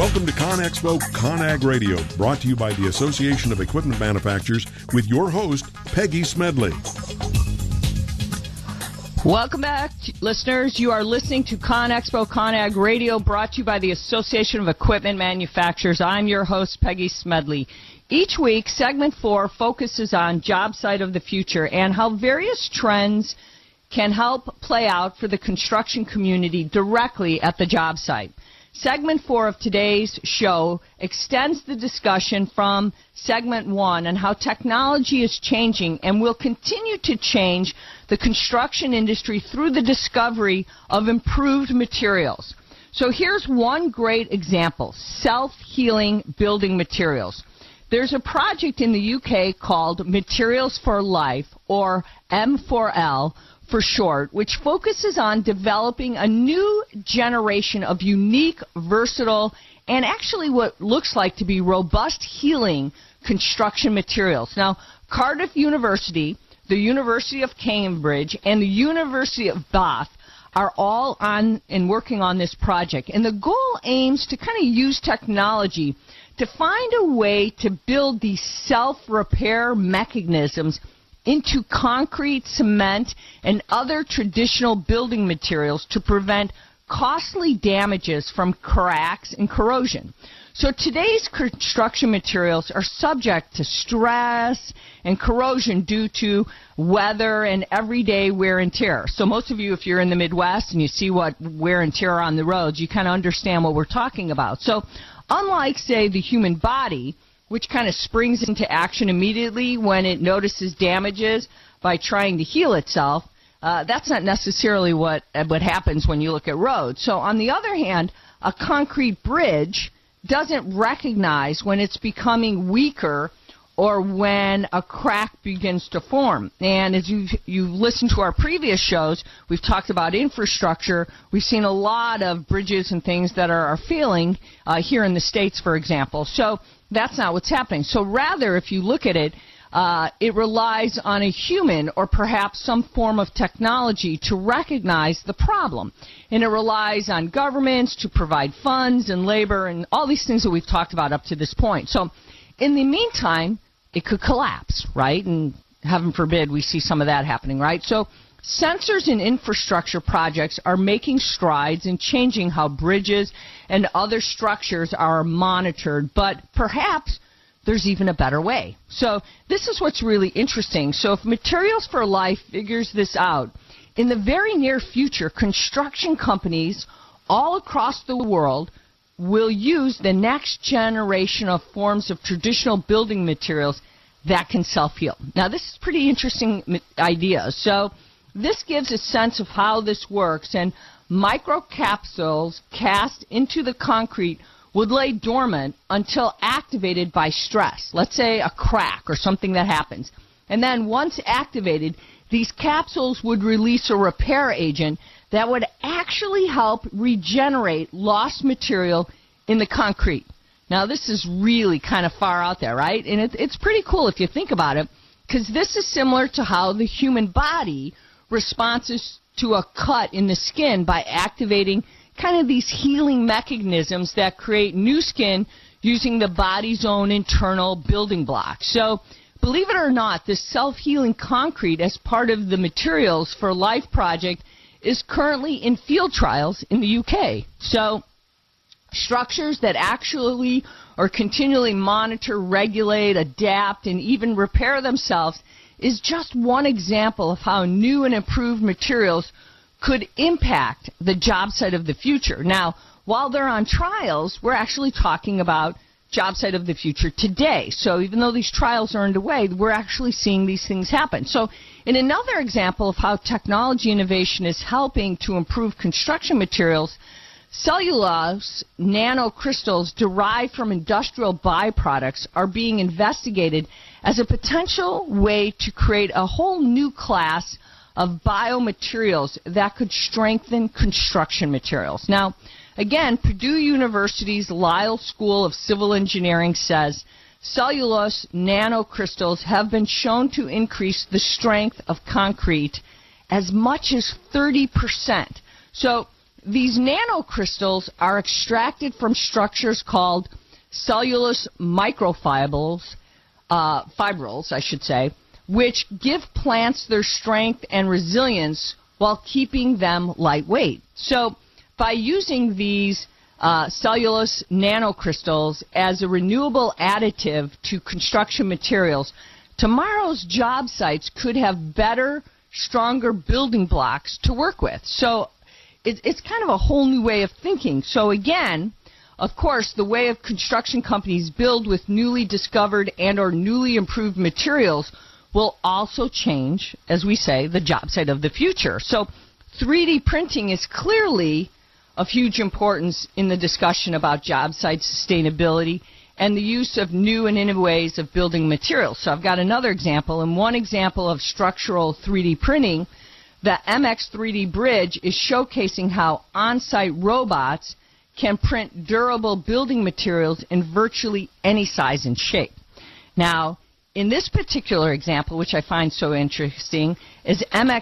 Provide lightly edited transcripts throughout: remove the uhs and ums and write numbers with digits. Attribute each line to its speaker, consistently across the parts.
Speaker 1: Welcome to ConExpo ConAg Radio, brought to you by the Association of Equipment Manufacturers with your host, Peggy Smedley.
Speaker 2: Welcome back, listeners. You are listening to ConExpo ConAg Radio, brought to you by the Association of Equipment Manufacturers. I'm your host, Peggy Smedley. Each week, Segment 4 focuses on job site of the future and how various trends can help play out for the construction community directly at the job site. Segment 4 of today's show extends the discussion from Segment 1 on how technology is changing and will continue to change the construction industry through the discovery of improved materials. So here's one great example, self-healing building materials. There's a project in the UK called Materials for Life, or M4L, for short, which focuses on developing a new generation of unique, versatile, and actually what looks like to be robust healing construction materials. Now, Cardiff University, the University of Cambridge, and the University of Bath are all on and working on this project. And the goal aims to kind of use technology to find a way to build these self-repair mechanisms into concrete, cement, and other traditional building materials to prevent costly damages from cracks and corrosion. So today's construction materials are subject to stress and corrosion due to weather and everyday wear and tear. So most of you, if you're in the Midwest and you see what wear and tear on the roads, you kind of understand what we're talking about. So unlike, say, the human body, which kind of springs into action immediately when it notices damages by trying to heal itself, that's not necessarily what happens when you look at roads. So on the other hand, a concrete bridge doesn't recognize when it's becoming weaker or when a crack begins to form. And as you've listened to our previous shows, we've talked about infrastructure. We've seen a lot of bridges and things that are failing here in the States, for example. So that's not what's happening. So rather, if you look at it, it relies on a human or perhaps some form of technology to recognize the problem. And it relies on governments to provide funds and labor and all these things that we've talked about up to this point. So in the meantime, it could collapse, right? And heaven forbid we see some of that happening, right? So sensors and infrastructure projects are making strides in changing how bridges and other structures are monitored, but perhaps there's even a better way. So this is what's really interesting. So if Materials for Life figures this out, in the very near future, construction companies all across the world will use the next generation of forms of traditional building materials that can self-heal. Now, this is a pretty interesting idea. So this gives a sense of how this works, and microcapsules cast into the concrete would lay dormant until activated by stress, let's say a crack or something that happens. And then once activated, these capsules would release a repair agent that would actually help regenerate lost material in the concrete. Now, this is really kind of far out there, right? And it's pretty cool if you think about it, because this is similar to how the human body responds to a cut in the skin by activating kind of these healing mechanisms that create new skin using the body's own internal building blocks. So, believe it or not, this self-healing concrete as part of the Materials for Life project is currently in field trials in the UK. So structures that actually or continually monitor, regulate, adapt, and even repair themselves is just one example of how new and improved materials could impact the job site of the future. Now, while they're on trials, we're actually talking about job site of the future today. So even though these trials are underway, we're actually seeing these things happen. So in another example of how technology innovation is helping to improve construction materials, cellulose nanocrystals derived from industrial byproducts are being investigated as a potential way to create a whole new class of biomaterials that could strengthen construction materials. Now, again, Purdue University's Lyle School of Civil Engineering says cellulose nanocrystals have been shown to increase the strength of concrete as much as 30%. So these nanocrystals are extracted from structures called cellulose microfibrils, fibrils, I should say, which give plants their strength and resilience while keeping them lightweight. So by using these cellulose nanocrystals as a renewable additive to construction materials, tomorrow's job sites could have better, stronger building blocks to work with. So it's kind of a whole new way of thinking. So again, of course, the way of construction companies build with newly discovered and or newly improved materials will also change, as we say, the job site of the future. So 3D printing is clearly of huge importance in the discussion about job site sustainability and the use of new and innovative ways of building materials. So I've got another example, and one example of structural 3D printing, the MX 3D Bridge is showcasing how on-site robots can print durable building materials in virtually any size and shape. Now, in this particular example, which I find so interesting, is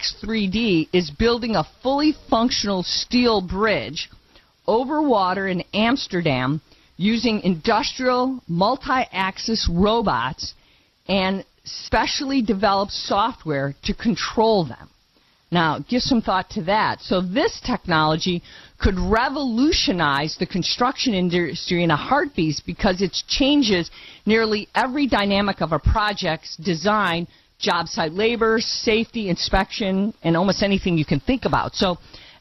Speaker 2: MX3D is building a fully functional steel bridge over water in Amsterdam using industrial multi-axis robots and specially developed software to control them. Now, give some thought to that. So this technology could revolutionize the construction industry in a heartbeat because it changes nearly every dynamic of a project's design, job site labor, safety, inspection, and almost anything you can think about. So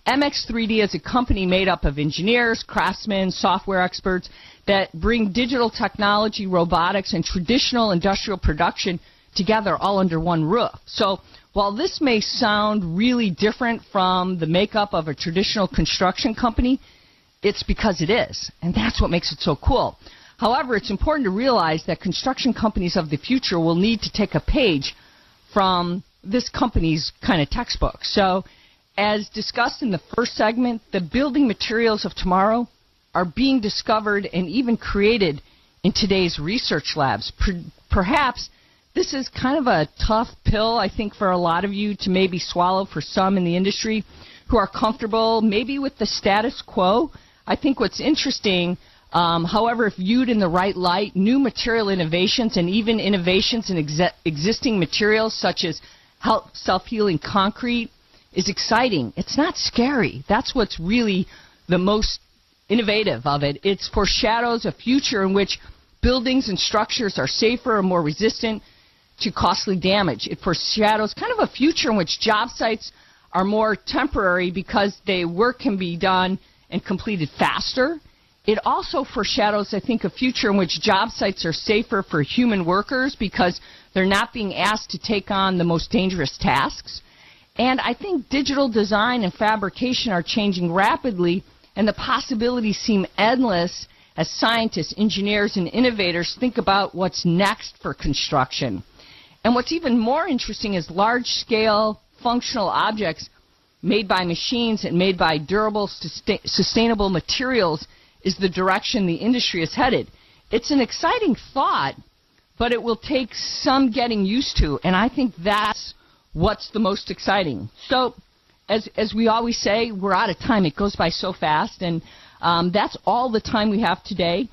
Speaker 2: MX3D is a company made up of engineers, craftsmen, software experts that bring digital technology, robotics, and traditional industrial production together all under one roof. So while this may sound really different from the makeup of a traditional construction company, it's because it is, and that's what makes it so cool. However, it's important to realize that construction companies of the future will need to take a page from this company's kind of textbook. So, as discussed in the first segment, the building materials of tomorrow are being discovered and even created in today's research labs. Perhaps this is kind of a tough pill, I think, for a lot of you to maybe swallow for some in the industry who are comfortable maybe with the status quo. I think what's interesting, however, if viewed in the right light, new material innovations and even innovations in existing materials such as self-healing concrete is exciting. It's not scary. That's what's really the most innovative of it. It foreshadows a future in which buildings and structures are safer and more resistant to costly damage. It foreshadows kind of a future in which job sites are more temporary because work can be done and completed faster. It also foreshadows, I think, a future in which job sites are safer for human workers because they're not being asked to take on the most dangerous tasks. And I think digital design and fabrication are changing rapidly, and the possibilities seem endless as scientists, engineers, and innovators think about what's next for construction. And what's even more interesting is large-scale functional objects made by machines and made by durable, sustainable materials is the direction the industry is headed. It's an exciting thought, but it will take some getting used to, and I think that's what's the most exciting. So, as we always say, we're out of time. It goes by so fast, and that's all the time we have today.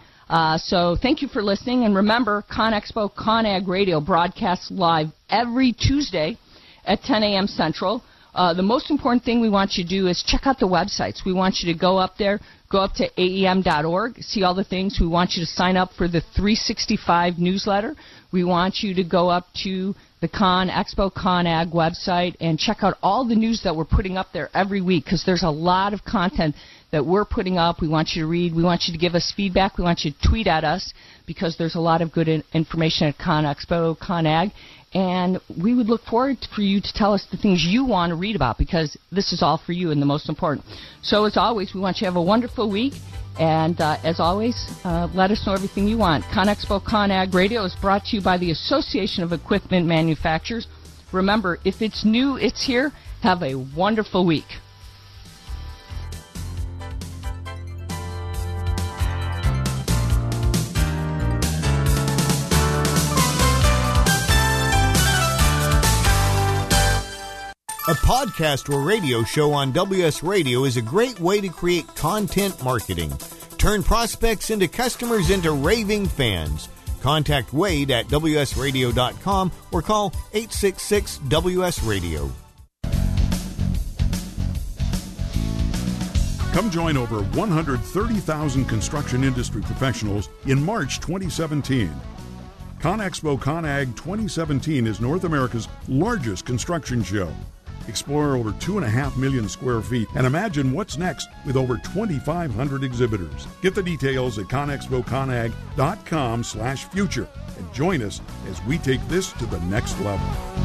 Speaker 2: So thank you for listening, and remember, ConExpo ConAg Radio broadcasts live every Tuesday at 10 a.m. Central. The most important thing we want you to do is check out the websites. We want you to go up there, go up to aem.org, see all the things. We want you to sign up for the 365 newsletter. We want you to go up to the ConExpo ConAg website and check out all the news that we're putting up there every week, because there's a lot of content that we're putting up. We want you to read. We want you to give us feedback. We want you to tweet at us, because there's a lot of good information at ConExpo ConAg. And we would look forward for you to tell us the things you want to read about, because this is all for you and the most important. So as always, we want you to have a wonderful week. And as always, let us know everything you want. ConExpo ConAg Radio is brought to you by the Association of Equipment Manufacturers. Remember, if it's new, it's here. Have a wonderful week.
Speaker 3: A podcast or radio show on WS Radio is a great way to create content marketing. Turn prospects into customers into raving fans. Contact Wade at WSRadio.com or call 866-WS-RADIO.
Speaker 1: Come join over 130,000 construction industry professionals in March 2017. ConExpo ConAg 2017 is North America's largest construction show. Explore over 2.5 million square feet and imagine what's next with over 2,500 exhibitors. Get the details at conexpoconag.com/future and join us as we take this to the next level.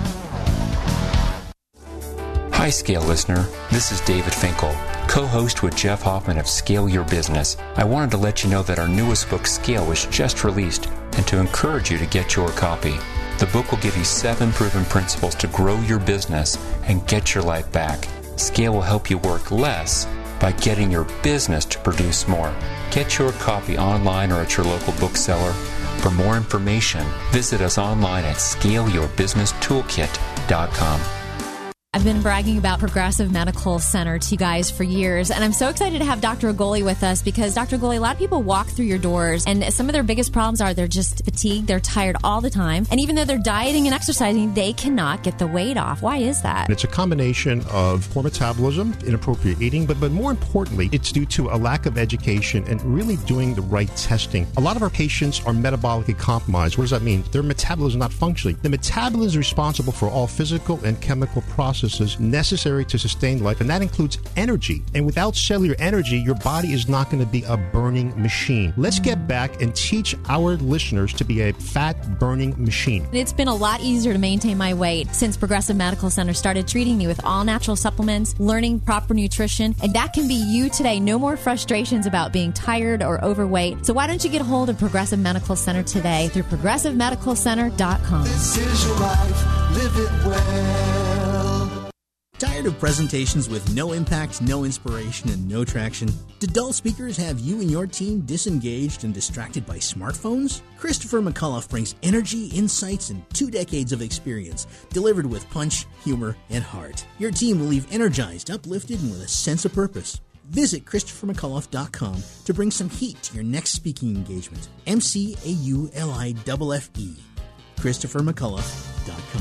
Speaker 4: Hi, Scale listener. This is David Finkel, co-host with Jeff Hoffman of Scale Your Business. I wanted to let you know that our newest book, Scale, was just released and to encourage you to get your copy. The book will give you 7 proven principles to grow your business and get your life back. Scale will help you work less by getting your business to produce more. Get your copy online or at your local bookseller. For more information, visit us online at scaleyourbusinesstoolkit.com.
Speaker 5: I've been bragging about Progressive Medical Center to you guys for years, and I'm so excited to have Dr. Agoli with us because, Dr. Agoli, a lot of people walk through your doors, and some of their biggest problems are they're just fatigued, they're tired all the time, and even though they're dieting and exercising, they cannot get the weight off. Why is that?
Speaker 6: It's a combination of poor metabolism, inappropriate eating, but more importantly, it's due to a lack of education and really doing the right testing. A lot of our patients are metabolically compromised. What does that mean? Their metabolism is not functioning. The metabolism is responsible for all physical and chemical processes necessary to sustain life, and that includes energy. And without cellular energy, your body is not going to be a burning machine. Let's get back and teach our listeners to be a fat-burning machine.
Speaker 5: It's been a lot easier to maintain my weight since Progressive Medical Center started treating me with all-natural supplements, learning proper nutrition, and that can be you today. No more frustrations about being tired or overweight. So why don't you get a hold of Progressive Medical Center today through ProgressiveMedicalCenter.com.
Speaker 7: This is your life. Live it well.
Speaker 8: Tired of presentations with no impact, no inspiration, and no traction? Do dull speakers have you and your team disengaged and distracted by smartphones? Christopher McAuliffe brings energy, insights, and 2 decades of experience, delivered with punch, humor, and heart. Your team will leave energized, uplifted, and with a sense of purpose. Visit ChristopherMcAuliffe.com to bring some heat to your next speaking engagement. McAuliffe. ChristopherMcAuliffe.com.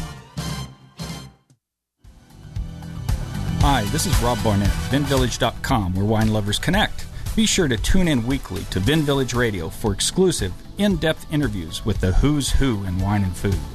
Speaker 9: Hi, this is Rob Barnett, VinVillage.com, where wine lovers connect. Be sure to tune in weekly to Vin Village Radio for exclusive, in-depth interviews with the who's who in wine and food.